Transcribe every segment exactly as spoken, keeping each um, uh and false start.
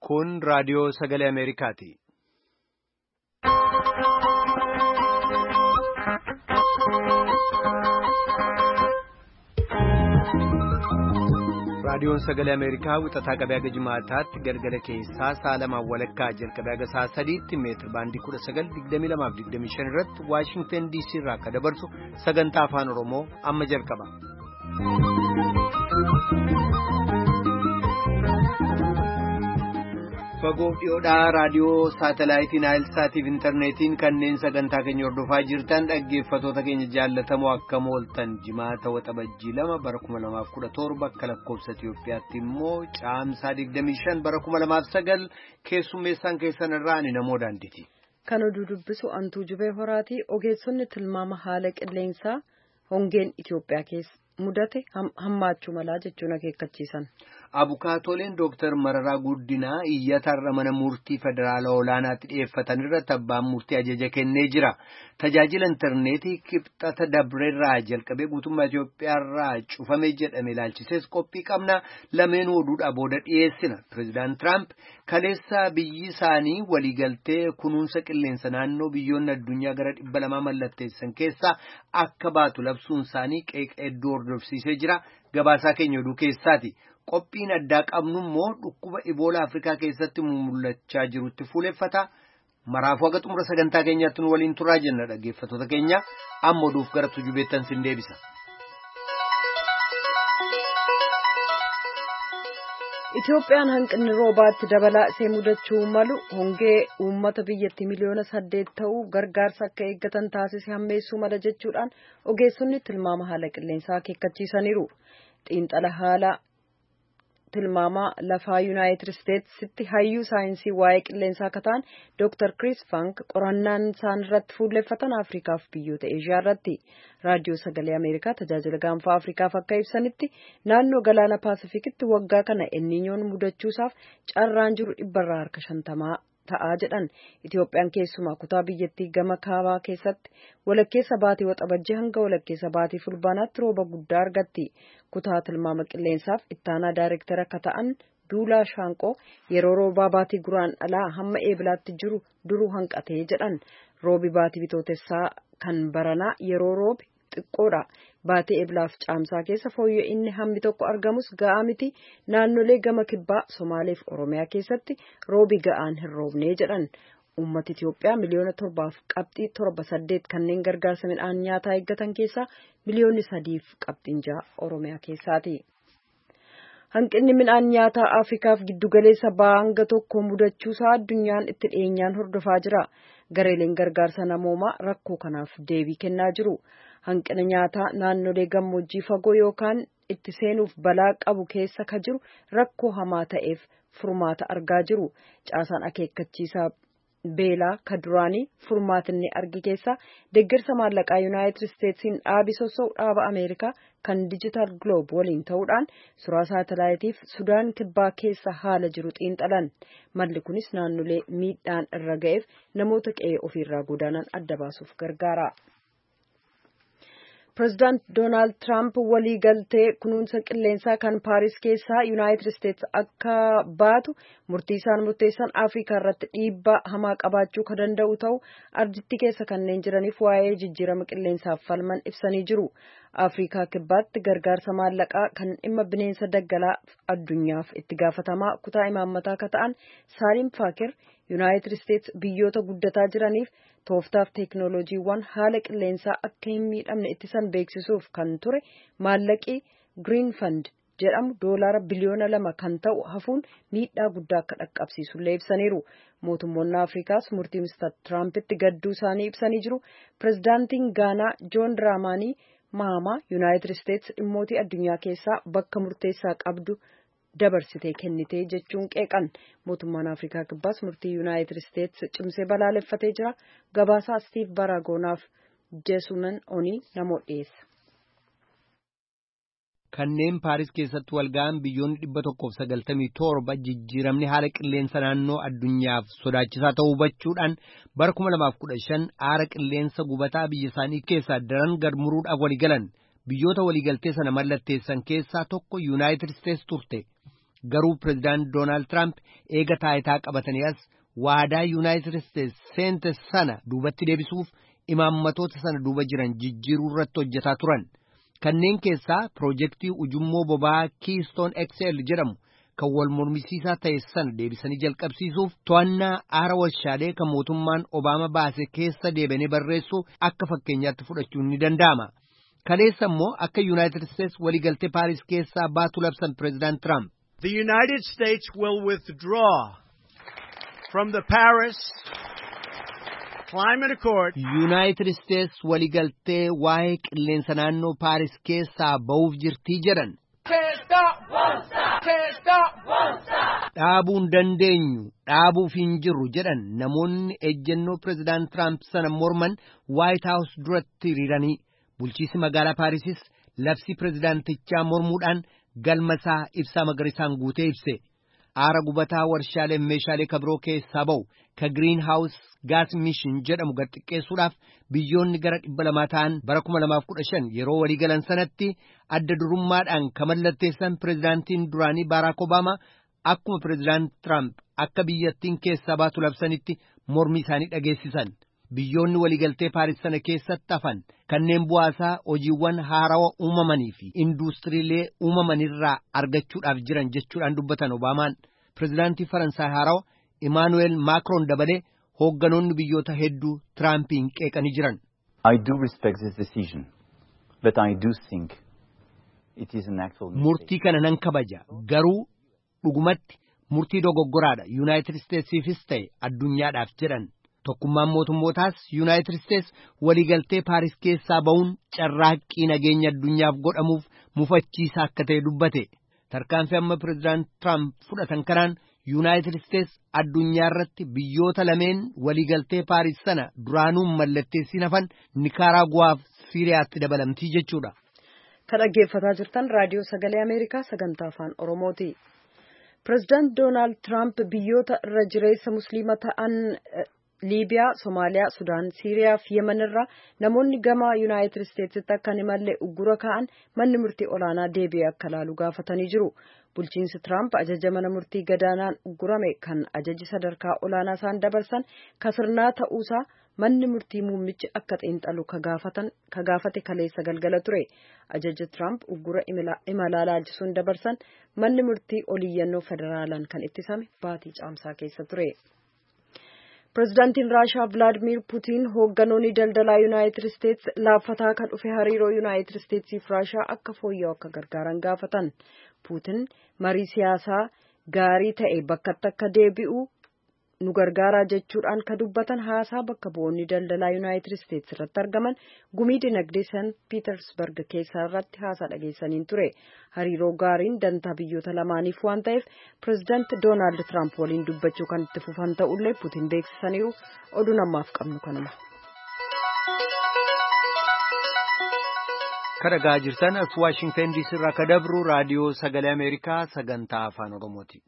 Kun raadiyoo sagalee Ameerikaati. Raadiyoon sagalee Ameerikaa wixataa qabee haga jimaataatti galgala keessaa saalamaan walakkaa jalqabee haga sa'a sadiitti meetir baandii kudha sagal digdamii lamaaf digdamii shan irratti Waashingtan D C irraa akka dabarsu sagantaa afaan Oromoo amma jalqaba. Fagoof dhiyoodhaa raadiyoo saatalaayitiin Naayilsaatiif intarneetiin kanneen sagantaa keenya hordofaa jirtan dhaggeeffatoota keenya jaallatamoo akkam ooltan jimaata waxabajjii lama bara kuma lamaaf kudha torba akka lakkoofsa Itiyoophiyaatti immoo caamsaa digdamii shan bara kuma lamaaf sagal keessummeessaan keessan irraa ani namoo daanditi. Kan oduu dubbisu Antuu Jubee Horaatii ogeessonni tilmaama haala qilleensaa hongeen Itiyoophiyaa keessa mudate hammaachuu malaa jechuun akeekkachiisan. Abukaatoleen Dooktar Mararaa Guddinaa iyyatarra mana murtii federaalaa olaanaatti dhiyeeffatan irratti abbaan murtii ajaja kennee jira. Tajaajila intarneetii kibxata dabreerraa jalqabee guutummaa Itiyoophiyaarraa cufame jedhame ilaalchisees qophii qabna. Lameen oduudhaa booda dhiyeessina. Pireezidaant Tiraamp kaleessa biyyi isaanii waliigaltee kunuunsa qilleensa naannoo biyyoonni addunyaa gara dhibba lamaa mallatteessan keessaa akka baatu labsuun isaanii qeeqa hedduu hordofsiisee jira. Gabaasaa keenya oduu keessaati. Qophiin addaa qabnu immoo dhukkuba Iboolaa Afrikaa keessatti mul'achaa jirutti fuuleffata. Maraafuu haga xumura sagantaa keenyaatti nu waliin turaa jenna dhaggeeffatoota keenya. Amma oduuf gara tujubeettan sin deebisa. Itoophiyaan hanqinni roobaatti dabalaa ishee mudachuu malu hongee uummata biyyattii miliyoona saddeet ta'uu gargaarsa akka eeggatan taasise hammeessuu mala jechuudhaan ogeessonni tilmaama haala qilleensaa akeekkachiisaniiru. Xiinxala haala tilmaama lafaa Yuunaayitid Isteetsitti hayyuu saayinsii waa'ee qilleensaa akka ta'an Dooktar Chris Funk qorannaan isaan irratti fuulleffatan Afriikaaf biyyoota Eeshiyaa irratti raadiyoo sagalee Ameerikaa tajaajila gaanfaa Afriikaaf akka ibsanitti naannoo galaana Paasifikitti waggaa kana elniinyoon mudachuusaaf carraan jiru dhibbarraa harka shantamaa ta'aa jedhan. Itoophiyaan keessumaa kutaa biyyattii gama kaabaa keessatti walakkeessa baatii waxabajjii hanga walakkeessa baatii fulbaanaatti rooba guddaa argatti. Kutaa tilmaama qilleensaaf ittaanaa daayirektara akka ta'an Duulaa Shaanqoo yeroo roobaa baatii guraandhalaa hamma eebilaatti jiru duruu hanqatee jedhan. Roobi baatii bitootessaa kan baranaa yeroo roobi xiqqoodha. Baatii eebilaaf caamsaa keessa fooyya'inni hammi tokko argamus ga'aa miti. Naannolee gama kibbaa Somaaleef Oromiyaa keessatti roobi ga'aan hin roobnee jedhan. Uummata Itiyoophiyaa miliyoona torbaaf qabxii torba saddeet kanneen gargaarsa midhaan nyaataa eeggatan keessaa miliyoonni sadiif qabxiin ja'a Oromiyaa keessaati. Hanqinni midhaan nyaataa Afriikaaf giddugaleessa ba'aa hanga tokko mudachuusaa addunyaan itti dhiyeenyaan hordofaa jira. Gareeleen gargaarsa namoomaa rakkoo kanaaf deebii kennaa jiru. Hanqina nyaataa naannolee gammoojjii fagoo yookaan itti seenuuf balaa qabu keessa ka jiru rakkoo hamaa ta'eef furmaata argaa jiru. Caasaan akeekkachiisaa beelaa ka duraanii furmaatinni argi keessa deeggarsa maallaqaa Yuunaayitid Isteetsiin dhaabi sossa'u dhaaba Ameerikaa kan Digital Globe waliin ta'uudhaan suuraa saatalaayitiif Sudaan kibbaa keessa haala jiru xiinxalan. Malli kunis naannolee miidhaan irra ga'eef namoota qe'ee ofiirraa godaanan adda baasuuf gargaara. Pireezidaant Doonaald Tiraamp waliigaltee kunuunsa qilleensaa kan Paaris keessaa Yuunaayitid Isteets akka baatu murtii isaan murteessan Afrikaa irratti dhiibbaa hamaa qabaachuu kan danda'u ta'u ardittii keessa kanneen jiraniif waa'ee jijjiirama qilleensaaf falman ibsanii jiru. Afrikaa kibbaatti gargaarsa maallaqaa kan dhimma bineensa daggalaa addunyaaf itti gaafatamaa kutaa imaammataa akka ta'an Saalim Faakir Yuunaayitid Isteets biyyoota guddataa jiraniif tooftaaf teeknooloojiiwwan haala qilleensaa akka hin miidhamne ittisan beeksisuuf kan ture maallaqii Green Fund jedhamu doolaara biliyoona lama kan ta'u hafuun miidhaa guddaa akka dhaqqabsiisullee ibsaniiru. Mootummoonni Afrikaas murtii Mister Tiraampitti gadduu isaanii ibsanii jiru. Pireezidaantiin Gaanaa Joon Diraamaanii Mahamaa Yuunaayitid Isteets dhimmootii addunyaa keessaa bakka murteessaa qabdu dabarsitee kennitee jechuun qeeqan. Mootummaan Afrikaa kibbaas murtii Yuunaayitid Isteets cimsee balaaleffatee jira. Gabaasaa Stiif Baraagonaaf Jeesuman Onii namoo dhiyeessa. Kanneen Paaris keessatti walga'an biyyoonni dhibba tokkoof sagaltamii torba jijjiiramni haala qilleensa naannoo addunyaaf sodaachisaa ta'uu hubachuudhaan bara kuma lamaaf kudha shan aara qilleensa gubataa biyya isaanii keessaa daran gad muruudhaaf waliigalan. Biyyoota waliigaltee sana mallatteessan keessaa tokko Yuunaayitid Isteets turte. Garuu Pireezidaant Doonaald Tiraamp eega taayitaa qabatanii as waadaa Yuunaayitid Isteets seente sana duubatti deebisuuf imaammatoota sana duuba jiran jijjiiruu irratti hojjetaa turan. Kanneen keessaa piroojeektii ujummoo boba'aa Keystone X L jedhamu kan wal mormisiisaa ta'e sana deebisanii jalqabsiisuuf to'annaa aara warshaalee kan mootummaan Obaama baase keessa deebinee barreessuu akka fakkeenyaatti fudhachuun ni danda'ama. Kaleessa immoo akka Yuunaayitid Isteets waliigaltee Paaris keessaa baatu labsan Pireezidaant Tiraamp. The United States will withdraw from the Paris Climate Accord. United States waliigaltee waa'ee qilleensa naannoo Paaris keessaa ba'uuf jirtii jedhan. Dhaabuun dandeenyu dhaabuuf hin jirru jedhan namoonni ejjennoo Pireezidaant Tiraamp sana morman White House duratti hiriiranii bulchiinsi magaalaa Paarisis labsii Pireezidaantichaa mormuudhaan galmasaa ibsaa magariisaan guutee ibse. Aara gubataa warshaalee meeshaalee kabiroo keessaa ba'u ka Green House Gas Mission jedhamu gad xiqqeessuudhaaf biyyoonni gara dhibba lamaa ta'an bara kuma lamaaf kudha shan yeroo waliigalan sanatti adda durummaadhaan ka mallatteessan Pireezidaantiin duraanii Baaraak Obaamaa akkuma Pireezidaant Tiraamp akka biyyattiin keessaa baatu labsanitti mormii isaanii dhageessisan. Biyyoonni waliigaltee Paaris sana keessatti hafan kanneen bu'aasaa hojiiwwan haarawaa uumamanii fi induustiriilee uumamanirraa argachuudhaaf jiran jechuudhaan dubbatan Obaamaan. Pireezidaantii Faransaay haarawaa Emmanuel Macron dabalee hoogganoonni biyyoota hedduu Tiraampiin qeeqanii jiran. I do respect this decision, but I do think it is an actual mistake. Murtii kana nan kabaja garuu dhugumatti murtii dogoggoraadha Yuunaayitid Isteetsiifis ta'e addunyaadhaaf jedhan. Tokkummaan mootummootaas Yuunaayitid Isteets waliigaltee Paaris keessaa ba'uun carraaqqii nageenya addunyaaf godhamuuf mufachiisaa akka ta'e dubbate. Tarkaanfii amma Pireezidaant Tiraamp fudhatan kanaan Yuunaayitid Isteets addunyaa irratti biyyoota lameen waliigaltee Paaris sana duraanuun mallatteessiin hafan Nikaraaguwaaf Siiriyaatti dabalamtii jechuudha. Kan dhaggeeffataa jirtan raadiyoo sagalee Ameerikaa sagantaa afaan Oromooti. Pireezidaant Doonaald Tiraamp biyyoota irra jireessa musliima ta'an Liibiyaa, Somaaliyaa, Sudaan, Siiriyaa fi Yemen irraa namoonni gama Yuunaayitid Isteetsitti akka hin imalle uggura ka'an manni murtii olaanaa deebi'ee akka laalu gaafatanii jiru. Bulchiinsi Tiraamp ajaja mana murtii gadaanaan uggurame kan ajaji sadarkaa olaanaa isaan dabarsan kasirnaa ta'uusaa manni murtii muummichi akka xiinxalu ka gaafate kaleessa galgala ture. Ajaja Tiraamp uggura imalaa laalchisuun dabarsan manni murtii oliiyyannoo federaalaan kan ittisame baatii caamsaa keessa ture. Pireezidaantiin Raashaa Vilaadimiir Puutiin hoogganoonni daldalaa Yuunaayitid Isteets laaffataa kan dhufe hariiroo Yuunaayitid Isteetsiif Raashaa akka fooyya'u akka gargaaran gaafatan. Puutiin marii siyaasaa gaarii ta'e bakkatti akka deebi'u nu gargaaraa jechuudhaan ka dubbatan haasaa bakka bu'oonni daldalaa Yuunaayitid Isteets irratti argaman gumii dinagdee San Piitersberg keessaa irratti haasaa dhageessaniin ture. Hariiroo gaariin dantaa biyyoota lamaaniif waan ta'eef Pireezidaant Doonaald Tiraamp waliin dubbachuu kan itti fufan ta'ullee Puutiin beeksisaniiru. Oduu namaaf qabnu kanuma. Kadhagaa jirtan as Waashingtan diisii irraa ka dabru raadiyoo sagalee Ameerikaa sagantaa afaan Oromooti.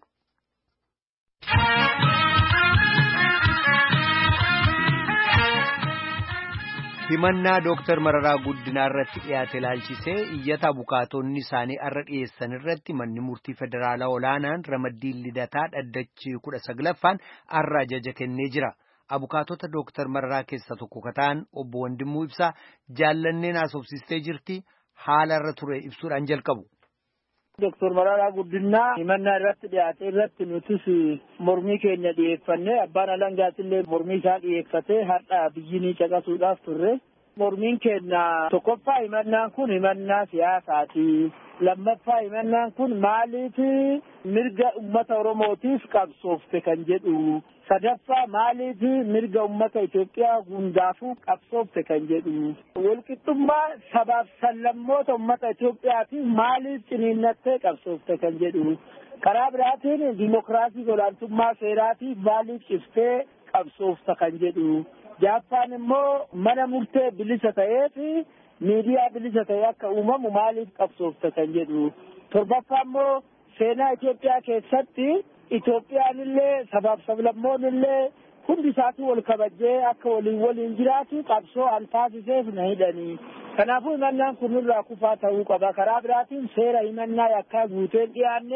Himannaa Dooktar Mararaa Guddinaa irratti dhiyaate ilaalchisee iyyata abukaatonni isaanii arra dhiyeessan irratti manni murtii federaalaa olaanaan ramaddiin lidataa dhaddachi kudha saglaffaan arra ajaja kennee jira. Abukaatota Dooktar Mararaa keessa tokko kataan obbo Wandimuu Ibsaa jaallanneen haasofsiistee jirti haala irra ture ibsuudhaan jalqabu. Dooktar Mararaa Guddinaa himannaa irratti dhiyaate irratti nutis mormii keenya dhiyeeffannee abbaan alangaatillee mormii isaa dhiyeeffatee har'a biyyinii caqasuudhaaf turre. Mormiin keenya tokkoffaa himannaan kun himannaa siyaasaati. Lammaffaa himannaan kun maaliif mirga uummata Oromootiif qabsoofte kan jedhu. Sadaffaa maaliif mirga uummata Itoophiyaa hundaafuu qabsoofte kan jedhu. Walqixxummaa sabaaf sablammoota uummata Itoophiyaatiif maaliif ciniinnattee qabsoofte kan jedhu. Karaa biraatiin dimokiraasii olaantummaa seeraatiif maaliif ciftee qabsoofte kan jedhu. Jaappaan immoo mana murtee bilisa ta'eef miidiyaa bilisa ta'e akka uumamu maaliif qabsoofte kan jedhu. Torbaffaa immoo seenaa Itoophiyaa keessatti Itoophiyaan illee sabaaf sablammoon illee hundi isaatii wal kabajee akka waliin waliin jiraatu qabsoo an taasiseef na hidhanii. Kanaafuu himannaan kun irraa kufaa ta'uu qaba. Karaa biraatiin seera himannaa yakkaa guuteen dhiyaanne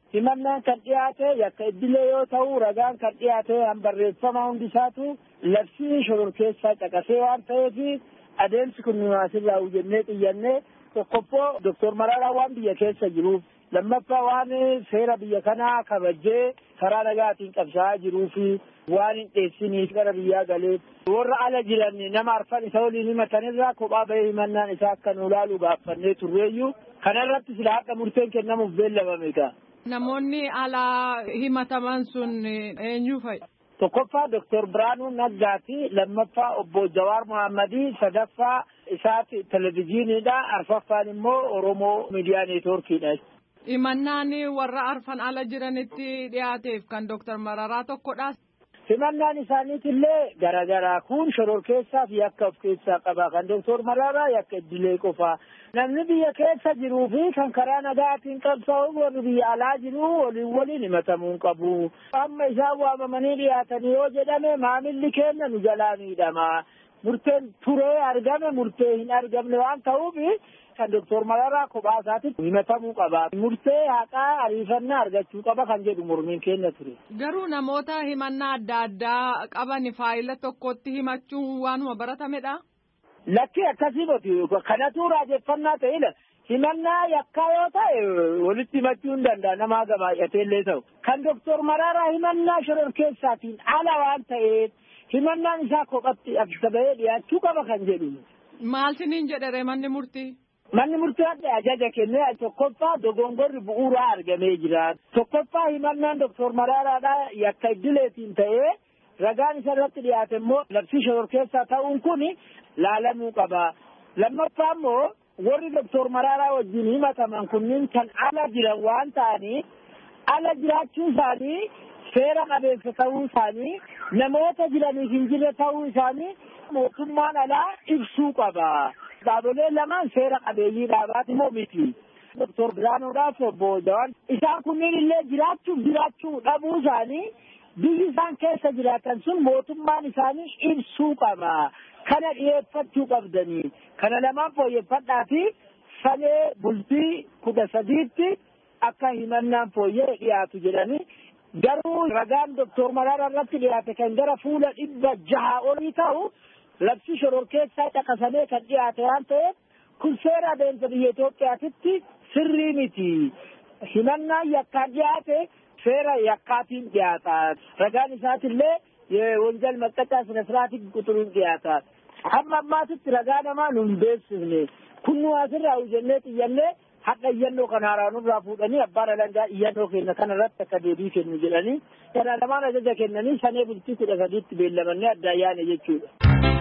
himannaan kan dhiyaate yakka idilee yoo ta'u ragaan kan dhiyaate hanbarreeffama hundisaatu labsii shororkeessaa caqasee waan ta'eef adeemsi kun asirraa hojjennee xiyyannee tokkoffoo Doktor Mararaa waan biyya keessa jiruuf lammaffaa waan seera biyya kanaa kabajee karaa nagaatiin qabsaa'aa jiruu fi waan hin dheessiniif gara biyyaa galee warra ala jiran nama arfan isa waliin himatanirraa kophaa bahee himannaan isaa akka nu ilaalu gaafannee turreeyyuu kanarratti sila haqa murteen kennamuuf beellamame ta'a. Namoonni alaa himataman sun eenyu fa'i? Tokkoffaa Doktor Biraanuu Naggaati, lammaffaa obbo Jawaar Mohammadii, sadaffaa isaati televizyiiniidha, arfaffaan immoo Oromoo Miidiyaa Neetwoorkiidha. Himannaan warra arfan ala jiranitti dhiyaateef kan Doktor Mararaa tokkodha. Himannaan isaaniitillee garaagaraa kun shororkeessaa fi yakka of keessaa qaba. Kan Doktor Mararaa yakka idilee qofaa. Namni biyya keessa jiruu fi kan karaa nagaatiin qabsaa'u warri biyya alaa jiru waliin waliin himatamuu hin qabu. Amma isaan waamamanii dhiyaatanii yoo jedhame maamilli keenya nu jalaa miidhama. Murteen turee argame murtee hin argamne waan ta'uuf kan Doktor Mararaa kophaa isaatitti himatamuu qaba. Murtee haqaa ariifannaa argachuu qaba kan jedhu mormiin keenya ture. Garuu namoota himannaa adda addaa qaban faayila tokkotti himachuun waanuma baratamedha. Lakki akkasii miti kanatu raajeffannaa ta'edha. Himannaa yakkaa yoo ta'e walitti himachuu hin danda'a nama gabaay'atee illee ta'u. Kan Doktor Mararaa himannaa shororkeessaatiin ala waan ta'eef himannaan isaa kophatti akka bahee dhiyaachuu qaba kan jedhu. Maal siniin jedhere manni murtii? Manni murtii ajaja kennee tokkoffaa dogongorri bu'uuraa argamee jira. Tokkoffaa himannaan Doktor Mararaadhaa yakka idileetiin ta'ee ragaan isa irratti dhiyaate immoo labsii shororkeessaa ta'uun kun laalamuu qaba. Lammaffaa immoo warri Doktor Mararaa wajjin himataman kunniin kan ala jiran waan ta'aniif ala jiraachuu isaanii seera qabeessa ta'uu isaanii namoota jiraniif hin jirre ta'uu isaanii mootummaan alaa ibsuu qaba. Dhaabolee lamaan seera qabeeyyii dhaabaati moo miti. Doktor Biraanuudhaaf obbo Jawaan isaan kunniin illee jiraachuuf jiraachuu dhabuu isaanii biyyi isaan keessa jiraatan sun mootummaan isaanii ibsuu qaba. Kana dhiyeeffachuu qabdanii. Kana lamaan fooyyeffadhaa fi sanee bultii kudha sadiitti akka himannaan fooyyee dhiyaatu jedhanii garuu ragaan Doktor Mararaa irratti dhiyaate kan gara fuula dhibba jaha olii ta'u labsii shororkeessaa caqasamee kan dhiyaate waan ta'eef kun seera adeemsa biyya Itoophiyaatitti sirrii miti. Himannaan yakkaan dhiyaate seera yakkaatiin dhiyaata. Ragaan isaatillee የወንጀል መቀጫ ስነ ስርዓት ቁጥሩን dhiyaata. Hamma ammaatitti ragaa namaa nu hin beeksifne. Kunnu asirraa hojjennee xiyyannee haqa iyyannoo kana haaraanurraa fuudhanii abbaan alangaa iyyannoo keenya kana irratti akka deebii kennu jedhanii kana lamaan ajaja kennanii sanee bultii kudha sadiitti beellamannee adda ayyaane jechuudha.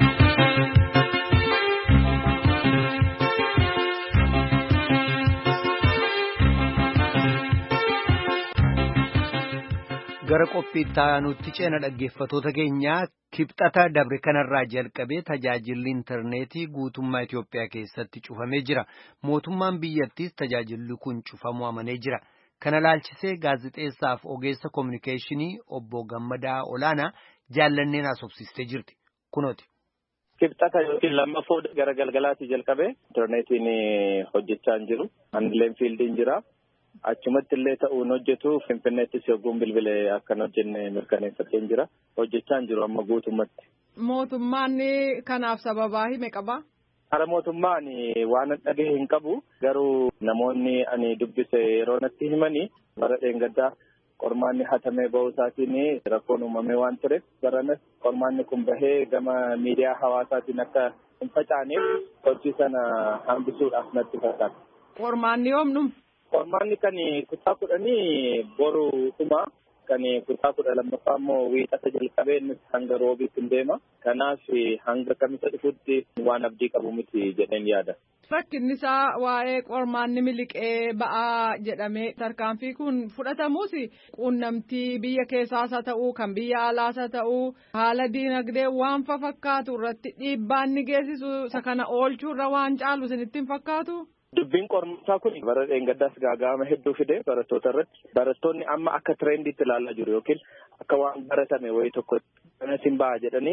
Gara qophiittaa nutti ceena dhaggeeffatoota keenyaa kibxata dabre kanarraa jalqabee tajaajilli intarneetii guutummaa Itoophiyaa keessatti cufamee jira. Mootummaan biyyattiis tajaajilli kun cufamuu amanee jira. Kana laalchisee gaazexeessaaf ogeessa kominikeeshinii obbo Gammadaa Olaanaa jaallanneen haasofsiistee jirti. Kunooti. Kibxata yookiin lammaffoo gara galgalaatti jalqabee intarneetiin hojjechaa hin jiru. Handileen fiildiin jira. Achumatti illee ta'uun hojjetu Finfinneettis yogguun bilbilee akkan hojjenne mirkaneeffatee jira. Hojjechaa jiru amma guutummatti. Mootummaan kanaaf sababaa hime qabaa? Hara mootummaan waan dhaga'e hin qabu. Garuu namoonni ani dubbise yeroo natti himanii bara dheengaddaa qormaanni hatamee ba'uu isaatiin rakkoon uumamee waan tureef baranas qormaanni kun bahee gama miidiyaa hawaasaatiin akka hin facaaneef hojii sana hambisuudhaaf natti fakkaata. Qormaanni yoomnu? Qormaanni kan kutaa kudhanii boru dhuma kan kutaa kudha lammaffaa immoo wiixata jalqabee innis hanga roobiitti hin deema. Kanaaf hanga kamisa dhufutti waan abdii qabu miti jedheen yaada. Rakkinni isaa waa'ee qormaanni miliqee ba'aa jedhamee tarkaanfii kun fudhatamus quunnamtii biyya keessaas haa ta'uu kan biyya alaas haa ta'uu haala diinagdee waan fakkaatu irratti dhiibbaan ni geessisu isa kana oolchuurra waan caalu isinitti hin fakkaatu? Dubbiin qormaataa kun bara dheengaddaas gaaga'ama hedduu fide barattoota irratti. Barattoonni amma akka tirendiitti ilaalaa jiru yookiin akka waan baratame wayii tokko kanas hin ba'a jedhanii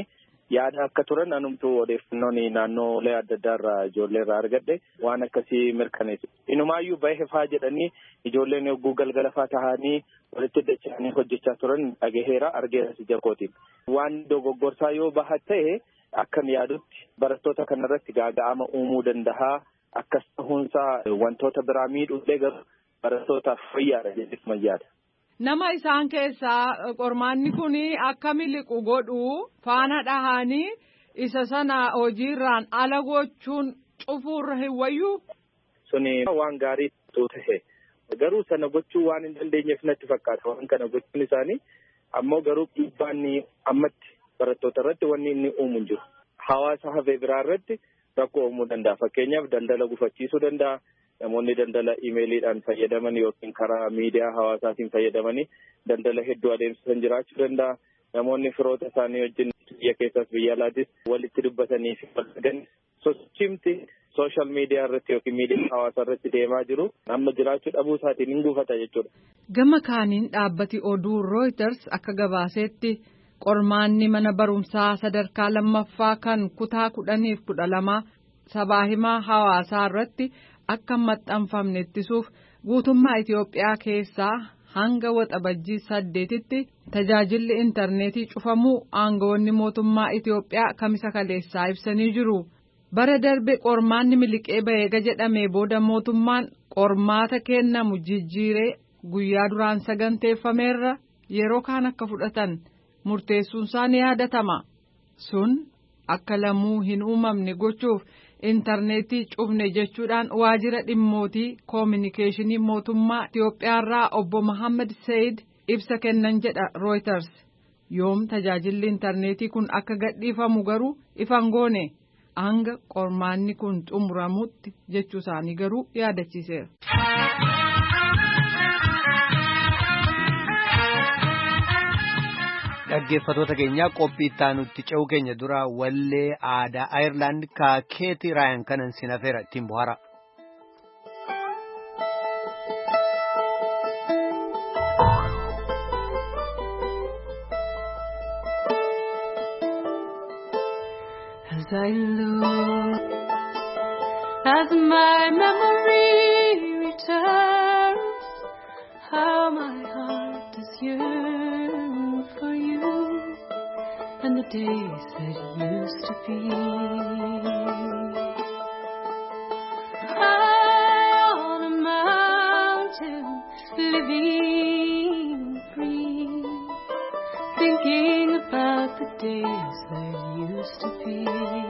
yaada akka turan anumtuu odeeffannoon naannoolee adda addaa irraa ijoollee irraa argadhe waan akkasii mirkaneessu. Inumaayyuu bahee faa jedhanii ijoolleen yogguu galgala faa tahanii walitti dacha'anii hojjechaa turan dhagaheera argeera ija kootiin. Waan dogoggorsaa yoo baha ta'e akkan yaadutti barattoota kanarratti gaaga'ama uumuu danda'a. Akkas ta'uunsaa wantoota biraa miidhuullee garuu barattootaaf fayyaadha jedhee mayyaadha. Nama isaan keessaa qormaanni kun akka miliqu godhu faana dhahanii isa sana hojiirraan ala gochuun cufuurra hin wayyuu. Suni waan gaarii ta'e garuu sana gochuu waan hin dandeenyeef natti fakkaata waan kana gochuun isaanii ammoo garuu dhiibbaan ammatti barattoota irratti wanni inni uumu hin jiru. Hawaasa hafee biraa irratti rakkoo uumuu danda'a. Fakkeenyaaf daldala gufachiisuu danda'a. Namoonni daldala imeeliidhaan fayyadaman yookiin karaa miidiyaa hawaasaatiin fayyadamanii daldala hedduu adeemsisan jiraachuu danda'a. Namoonni firoota isaanii wajjin biyya keessas biyya alaatis walitti dubbatanii fi walgan sochimti sooshaal miidiyaa irratti yookiin miidiyaa hawaasaa irratti deemaa jiru amma jiraachuu dhabuu isaatiin hin gufata jechuudha. Gama kaaniin dhaabbati oduu Reuters akka gabaasetti qormaanni mana barumsaa sadarkaa lammaffaa kan kutaa kudhaniif kudha lama sabaa himaa hawaasaa irratti akka maxxanfamne ittisuuf guutummaa Itoophiyaa keessaa hanga waxabajjii saddeetitti tajaajilli intarneetii cufamuu aangawoonni mootummaa Itoophiyaa kamisa kaleessaa ibsanii jiru. Bara darbe qormaanni miliqee baheega jedhamee booda mootummaan qormaata kennamu jijjiiree guyyaa duraan saganteeffameerra yeroo kaan akka fudhatan murteessuunsaa ni yaadatama. Sun akka lamuu hin uumamne gochuuf intarneetii cufne jechuudhaan waajjira dhimmootii koominikeeshinii mootummaa Itoophiyaarraa obbo Mohaammed Said ibsa kennan jedha Reuters. Yoom tajaajilli intarneetii kun akka gadhiifamu garuu ifan goone hanga qormaanni kun xumuramutti jechuu isaanii garuu yaadachiiseera. Dhaggeeffattoota keenya qophii itti ce'uu keenya dura wallee aadaa Ayirlaand ka Keetii Raayaan kanan sinafeera ittiin bohaara. As I look, as my memory returns, how my heart does yearn for you and the days that used to be. High on a mountain, living free, thinking about the days that used to be.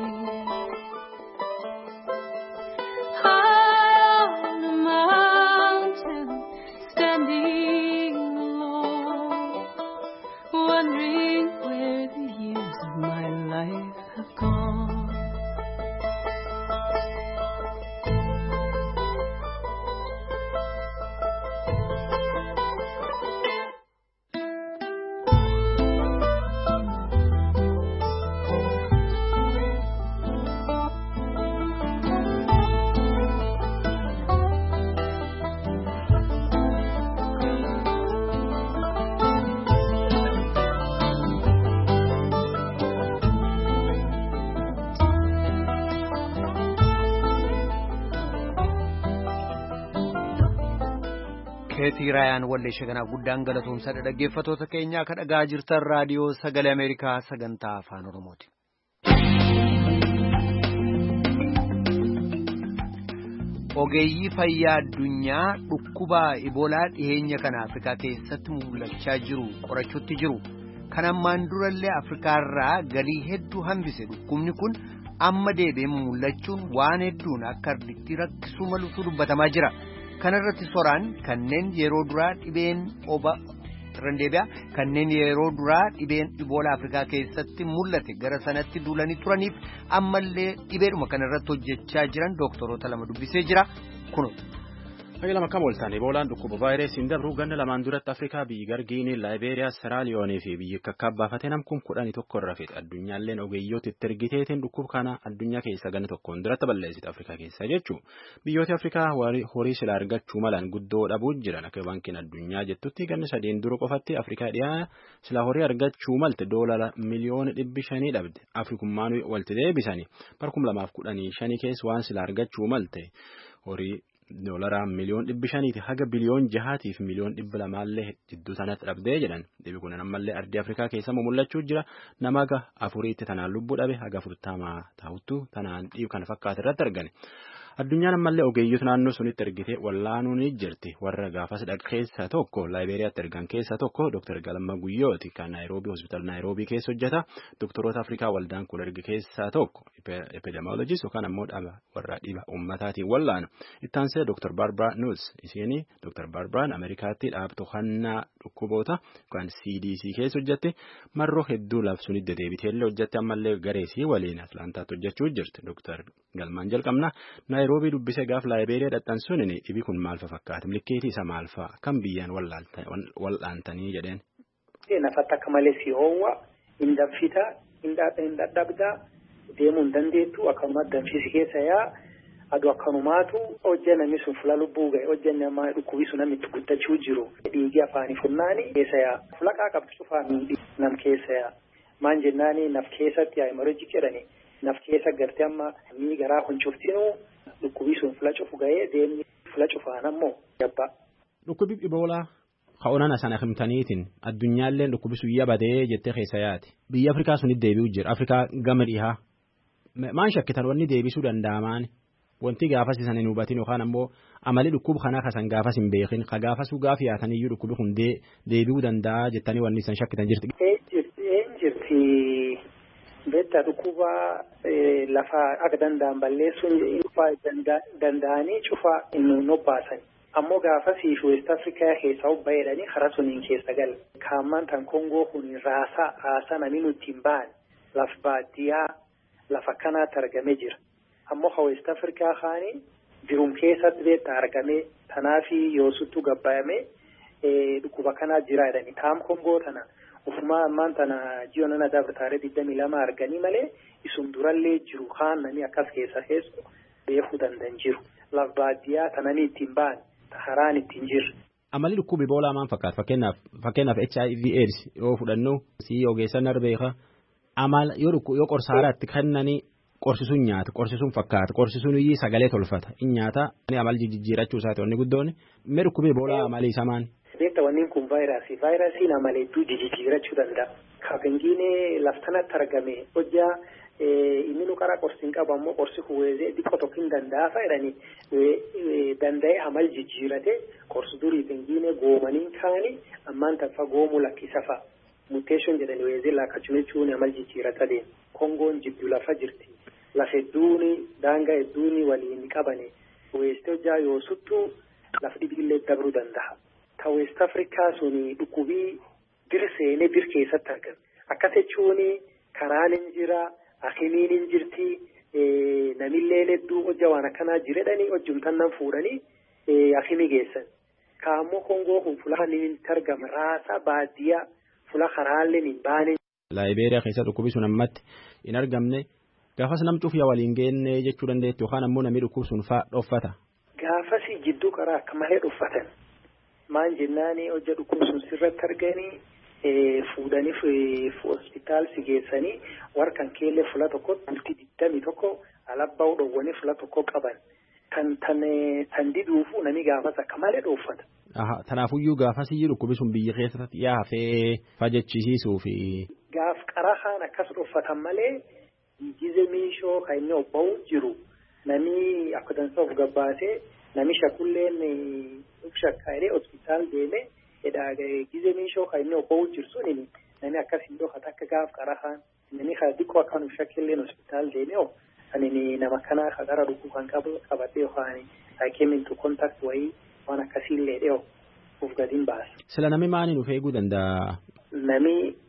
Keetii Raayaan wallee shaganaaf guddaan galatoomsadha. Dhaggeeffattoota keenyaa akka dhagaa jirtan raadiyoo sagalee Ameerikaa sagantaa afaan Oromooti. Ogeeyyii fayyaa addunyaa dhukkuba Iboolaa dhiheenya kana Afrikaa keessatti mul'achaa jiru qorachuutti jiru. Kan ammaan durallee Afrikaarraa galii hedduu hambise dhukkubni kun amma deebi'ee mul'achuun waan hedduun akka arditti rakkisuu maluutu dubbatamaa jira. Kanarratti soraan kanneen yeroo duraa dhibeen oba randeebiyaa kanneen yeroo duraa dhibeen Iboolaa Afrikaa keessatti mul'ate gara sanatti duulanii turaniif ammallee dhibeedhuma kanarratti hojjechaa jiran doktoroota lama dubbisee jira kunuun. Fayyaa lama kam ooltan Eboolaan dhukkuba vaayirasiin dabru ganna lamaan duratti Afrikaa biyyi Gargiinii, Laayibeeriyaa, Seraaliyoonii fi biyyi Kakkaabbaafate namkum kudhanii tokko irra fixe addunyaalleen ogeeyyooti itti ergiteetiin dhukkuba kana addunyaa keessa ganna tokkoon duratti balleessite Afrikaa keessa jechuun biyyoota Afrikaa horii silaa argachuu malaan guddoo dhabuu jiran akka baankiin addunyaa jettutti ganna sadeen dura qofatti Afrikaa dhiyaa silaa horii argachuu malte doolara miliyoona dhibbi shanii dhabde Afrikummaan walitti deebisanii barkum lamaaf kudhanii shanii keessa waan silaa argachuu malte horii. Doolara miliyoon dhibbi shaniiti haga biliyoon jahaatiif miliyoon dhibba lamaallee jidduu sanatti dhabdee jedhan dhibi kun ammallee ardii Afrikaa keessa mul'achuu jira nama haga afuriitti tanaan lubbuu dhabe haga afurtamaa taa'uttu tanaan dhiibu kana fakkaatu irratti argane. Addunyaan ammallee ogeeyyoota naannoo sunitti ergitee wallaanuun ni jirti warra gaafas dhaqe keessaa tokko Laayibeeriyaatti ergan keessaa tokko Dooktar Galamma Guyyooti kan Naayiroobii hospitaala Naayiroobii keessa hojjeta Dooktoroota Afrikaa waldaan kun erge keessaa tokko epidemiologist yookaan ammoo dhaba warra dhiba uummataatiin wallaanu ittaansee Dooktar Baarbaraa Nuus isheenii Dooktar Baarbaraan Ameerikaatti dhaabbatoo hannaa dhukkuboota yookaan C D C keessa hojjette marroo hedduu labsuun deddeebiteellee hojjette ammallee gareesii waliin Atlaantaatti hojjechuu jirti Dooktar Galmaan jalqabna. Naayiroobii dubbisee gaaf Laayibeeriyaa dhadhaan suniin dhibi kun maal fakkaata milkeetii isa maal fa'a kan biyyaan wal'aantanii jedheen. Nafatti akka malee si hoowwa hin danfita hin dadhabda deemuu hin dandeettu akkasumas danfisi keessa yaa aduu akkanumaatu hojjannami sun fula lubbuu ga'e hojjannama dhukkubii sun namitti guddachuu jiru dhiigi afaanii funnaanii keessa yaa fulaqaa qabdu cufaa miidhi nam keessa yaa maan jennaanii naf keessatti yaa hemorrhagii jedhani naf keessa gartee amma mii garaa huncuftinuu. Dhukkubii sun fula cufu ga'ee deemni fula cufaan ammoo jabba. Dhukkubii Iboolaa ka'oonana sana himtaniitiin addunyaalleen dhukkubii sun yabadee jettee keessa yaati. Biyya Afrikaa sunitti deebi'u jira. Afrikaa gama dhihaa. Maan shakkitan wanni deebisuu danda'amaan wanti gaafas isan hin hubatin yookaan ammoo amali dhukkuba kanaa kasan gaafas hin beekin ka gaafasuu gaaf yaataniyyuu dhukkubii kun deebi'uu danda'a jettanii wanni isan shakkitan jirti. Een jirti. Beetta dhukkuba lafa akka danda'an balleessuun cufaa danda'anii cufaa hin obbaasan. Ammoo gaafasii West Afrikaa keessaa obbayeedhanii karaa suniin keessa gala. Kaammaan tan Kongoo kun raasaa raasaa namni nuti hin ba'an lafa baadiyyaa lafa akkanaatti argamee jira. Ammoo ha West Afrikaa kaanii jirum keessatti beetta argamee tanaafi yoosuttuu gabbaayamee dhukkuba kanaa jira jedhanii taam Kongoo tana. Ufumaa ammaan tana ji'oonana dabartaaree digdamii lama arganii malee isum durallee jiru kaan namni akkas keessa keessu beekuu danda'an jiru. Laf baadiyyaa tananii ittiin ba'an haraan ittiin jiru. Amalli dhukkuba Iboolaa maal fakkaata? Fakkeenyaaf fakkeenyaaf H I V AIDS yoo fudhannu si ogeessan arbeeka amal yoo yoo qorsaaraatti kennanii qorsisuun nyaata qorsisuun fakkaata qorsisuun iyyuu sagalee tolfata in nyaata amal jijjiirachuu isaati wanni guddoon mee dhukkuba Iboolaa amalii isaa maali? Beekta wanni kun vaayirasii vaayirasiin amaleedduu jijjiirachuu danda'a. Kaafengiinee laftanatti argame hojjaa inni nu karaa qorsiin qabu ammoo qorsi huwwezee xiqqoo tokko hin danda'a fayyadanii danda'ee amal jijjiirate qorsi durii fengiinee goomaniin kaanii ammaan taffa goomuu lakkisa fa'a. Muteeshoon jedhanii weezee laakkachuun jechuun amal jijjiirata deema. Kongoon jiddu lafa jirti. Lafa hedduuni daangaa hedduuni waliin qabane weessite hojjaa yoo suttuu lafa dhibillee dabruu danda'a. Ta West Afrikaa suni dhukkubii bir seenee bir keessatti argame. Akkas jechuun karaan hin jira, akimiin hin jirti, namillee hedduu hojja waan akkanaa jiredhanii hojjumtan nan fuudhanii akimii geessan. Kaammoo Kongoo kun fuula hin argama raasa baadiyyaa fuula karaallee hin baane. Laayibeeriyaa keessa dhukkubii sun ammatti hin argamne gaafas nam cufiyaa waliin geenne jechuu dandeetti yookaan ammoo namni dhukkub sun fa'aa dhoffata. Gaafas jidduu karaa akka malee dhoffatan. Maan jennaanii hojja dhukkub sun sirratti arganii fuudhanii hospitaal si geessanii warkan keellee fuula tokko bultii digdamii tokko alabbaa dhowwanii fuula tokko qaban. Tan tan tan diduufu nami gaafas akka malee dhoffata. Tanaafuyyuu gaafas iyyuu dhukkubi sun biyya keessatti yaafee fajjechisiisuu fi. Gaaf qarahaan akkas dhoffatan malee gize miishoo kan inni obba'u jiru nami akka dansaaf gabbaasee nami shakulleen shakkaayee hospitaal deemee edhaa gize miishoo kan inni obba'u jiru suni nami akkas hin dhoofata akka gaaf qarahaan nami kan xiqqoo akka nu shakkilleen hospitaal deemee oo ani nama kana gara dhukkuba kan qabu qabatee yookaan I came into contact wayii waan akkasiillee dhiyoo of gadiin baasa. Sila nami maaliin of eeguu danda'a? Nami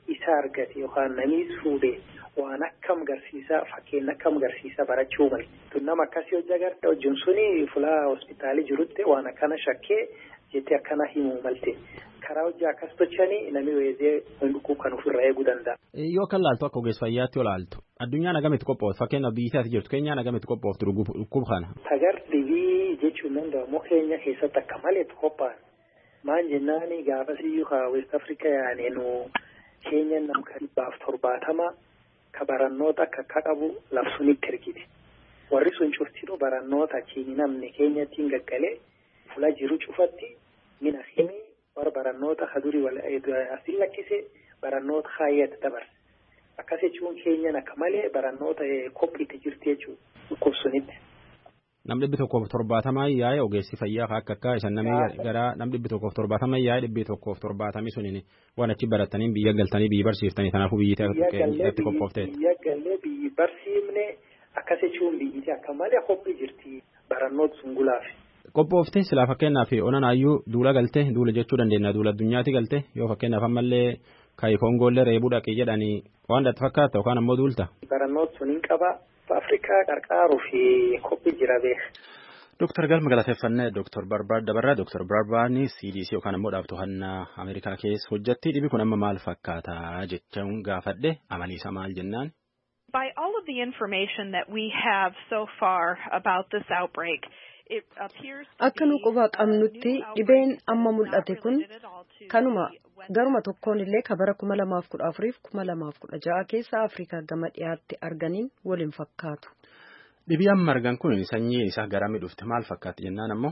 isa argate yookaan namni fuudhee waan akkam garsiisa fakkeenya akkam garsiisa barachuu malee. Tun nama akkasii hojii agarta hojiin suni fuula hospitaalii jirutti waan akkana shakkee jettee akkana himuu malte. Karaa hojii akkas tochanii namni weezee dhukkuba kan ofirraa eeguu danda'a. Yoo kan laaltu akka ogeessa fayyaatti yoo laaltu addunyaan agamitti qophooftu fakkeenyaaf biyyi jirtu keenyaan agamitti qophooftu dhukkuba kana. Tagar dhibii jechuun danda'amu keenya keessatti akka malee qophaa'an. Maan jennaani gaafasiyyuu haa West Africa yaanenu keenya nama dhibbaaf torbaatama ka barannoota akka akka qabu labsuunitti ergite. Warri sun cuftiidhu barannoota achiin namni keenyattiin gaggalee fuula jiru cufatti mina himii warra barannoota hadurii wal asiin lakkise barannoota haayyatti dabarse. Akkas jechuun keenyan akka malee barannoota qophiitti jirti jechuudha dhukkubsunitti. Nam dhibbi tokkoof torbaatamaa yaa'e ogeessi fayyaa akka akka isan namni gara nam dhibbi tokkoof torbaatamaa yaa'e dhibbi tokkoof torbaatamii suniin waan achi barataniin biyya galtanii biyya barsiiftanii kanaafuu biyyatti qophoofteet. Biyya gallee biyyi barsiifne akkas jechuun biyyiti akka malee qophii jirti barannoota sun gulaafi. Qophoofte silaa fakkeenyaaf onanaayyuu duula galte duula jechuu dandeenya duula addunyaatti galte yoo fakkeenyaaf ammallee kaayi koongoollee reebuu dhaqee jedhanii waan dhatti fakkaata yookaan ammoo duulta. Barannoota sun hin qaba. Afrikaa qarqaaruu fi qophii jira beeka. Dooktar Galma galateeffannaa Dooktar Barbaad Dabarraa Dooktar Barbaadni C D C yookaan ammoo dhaabbattoota Ameerikaa keessa hojjetti dhibi kun amma maal fakkaata jechuun gaafadhe amaliisa maal jennaan. By all of the information that we have so far about this outbreak, it appears akka nu quba qabnutti dhibeen amma mul'ate kun kanuma garuma tokkoon illee kabara kuma lamaaf kudha afuriif kuma lamaaf kudha ja'a keessa Afrikaa gama dhiyaatti arganiin waliin fakkaatu. Dhibii amma argan kun sanyiin isaa garamii dhufte maal fakkaatti jennaan ammoo?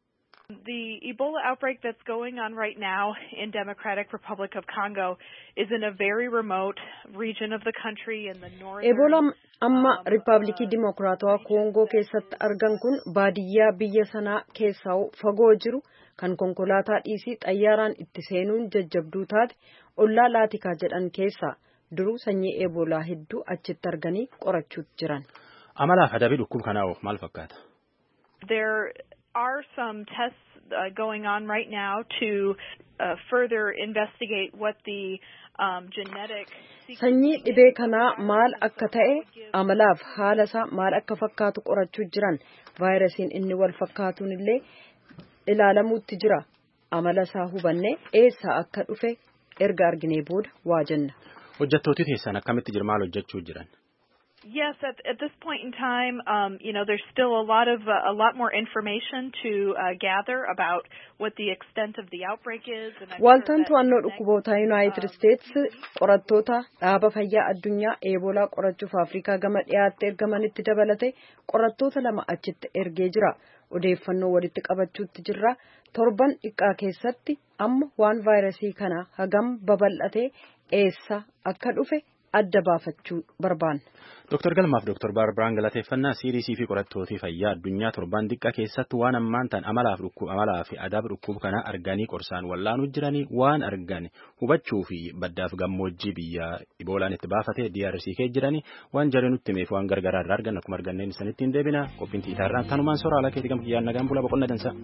The Ebola outbreak that's going on right now in Democratic Republic of Congo is in a very remote region of the country in the northern. Ebola amma Ripaabilikii Dimokiraatawaa Koongoo keessatti argan kun baadiyyaa biyya sanaa keessaa fagoo jiru kan konkolaataa dhiisii xayyaaraan itti seenuun jajjabduu taate ollaa laatikaa jedhan keessaa duruu sanyii Ebola hedduu achitti arganii qorachuutti jiran. Amalaaf adabii dhukkuba kanaa maal fakkaata? There are some tests uh, going on right now to uh, further investigate what the um, genetic sanyii dhibee kanaa maal akka ta'e amalaaf haala isaa maal akka fakkaatu qorachuu jiran vaayirasiin inni wal fakkaatuun illee ilaalamuutti jira amala isaa hubanne eessaa akka dhufe erga arginee booda waa jenna. Hojjettooti keessan akkamitti jira maal hojjechuu jiran? Yes, at, at this point in time, um, you know, there's still a lot of uh, a lot more information to uh, gather about what the extent of the outbreak is. Waltaan to'annoo dhukkuboota United States qorattoota dhaaba fayyaa addunyaa Ebola qorachuuf Afrikaa gama dhiyaatti ergamanitti dabalate qorattoota lama achitti ergee jira. Odeeffannoo walitti qabachuutti jirra. Torban dhiqqaa keessatti amma waan vaayirasii kana hagam babal'ate eessa akka dhufe adda baafachuu barbaanna. Dooktar Galmaaf Dooktar Barbaaraan galateeffannaa C D C fi qorattootii fayyaa addunyaa torban xiqqaa keessatti waan ammaan ta'an amalaaf dhukkuba amalaa fi adaaba dhukkuba kana arganii qorsaan wallaanuu jiranii waan argan hubachuu fi baddaaf gammoojjii biyya Iboolaan itti baafatee D R C kee jiranii waan jaree nutti himeef waan gargaraa irraa argan akkuma arganneen isanitti hin deebina qophiin tiitaarraan tanumaan soraa alaa keetii gam kiyyaan nagaan bulaa boqonnaa dansa.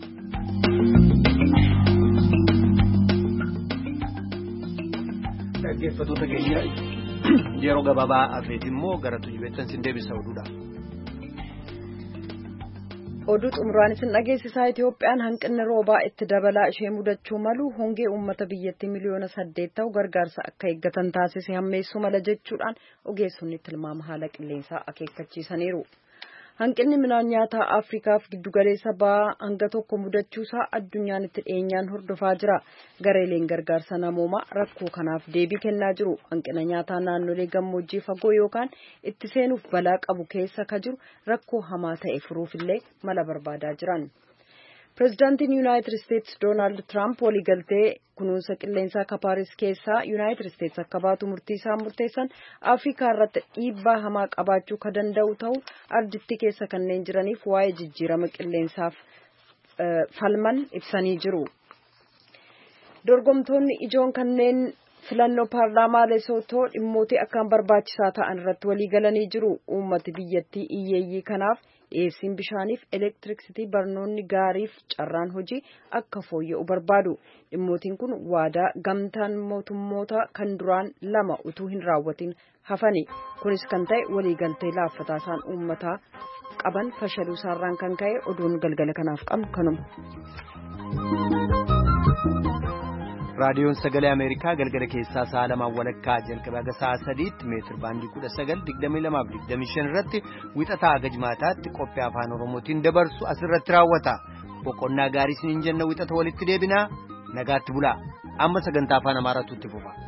Dhaggeeffattoota keenya yeroo gabaabaa afeet immoo gara tujubeettan sin deebisa oduudha. Oduu xumuraan isin dhageessisaa Itoophiyaan hanqinni roobaa itti dabalaa ishee mudachuu malu hongee uummata biyyattii miliyoona saddeet ta'u gargaarsa akka eeggatan taasise hammeessuu mala jechuudhaan ogeessonni tilmaama haala qilleensaa akeekkachiisaniiru. Hanqinni midhaan nyaataa Afrikaaf giddugaleessa ba'aa hanga tokko mudachuusaa addunyaan itti dhiyeenyaan hordofaa jira. Gareeleen gargaarsa namoomaa rakkoo kanaaf deebii kennaa jiru. Hanqina nyaataa naannolee gammoojjii fagoo yookaan itti seenuuf balaa qabu keessa ka jiru rakkoo hamaa ta'e furuufillee mala barbaadaa jiran. Pireezidaantiin Yuunaayitid Isteetsi Doonaald Tiraamp waliigaltee kunuunsa qilleensaa akka Paaris keessaa Yuunaayitid Isteetsi akka baatu murtii isaan murteessan Afrikaa irratti dhiibbaa hamaa qabaachuu ka danda'u ta'u ardittii keessa kanneen jiraniif waa'ee jijjiirama qilleensaaf falman ibsanii jiru. Dorgomtoonni ijoon kanneen filannoo paarlaamaa Lesootoo dhimmoota akkaan barbaachisaa ta'an irratti walii galanii jiru. Uummati biyyattii iyyeeyyii kanaaf dhiyeessiin bishaaniif elektiriksitii barnoonni gaariif carraan hojii akka fooyya'u barbaadu. Dhimmootiin kun waadaa gamtaan mootummoota kan duraan lama utuu hin raawwatin hafani. Kunis kan ta'e waliigaltee laaffataa isaan uummataa qaban fashaluu isaarraan kan ka'e oduun galgala kanaaf qabnu kanuma. raadiyoon sagalee ameerikaa galgala keessaa sa'a lamaan walakkaa jalqabee haga sa'a sadiitti meetir baandii kudha sagal digdamii lamaaf digdamii shan irratti wixataa haga jimaataatti qophii afaan oromootiin dabarsu asirratti raawwata. Boqonnaa gaarii isiniin jenna wixata walitti deebinaa nagaatti bulaa amma sagantaa afaan amaaraatu itti fufa.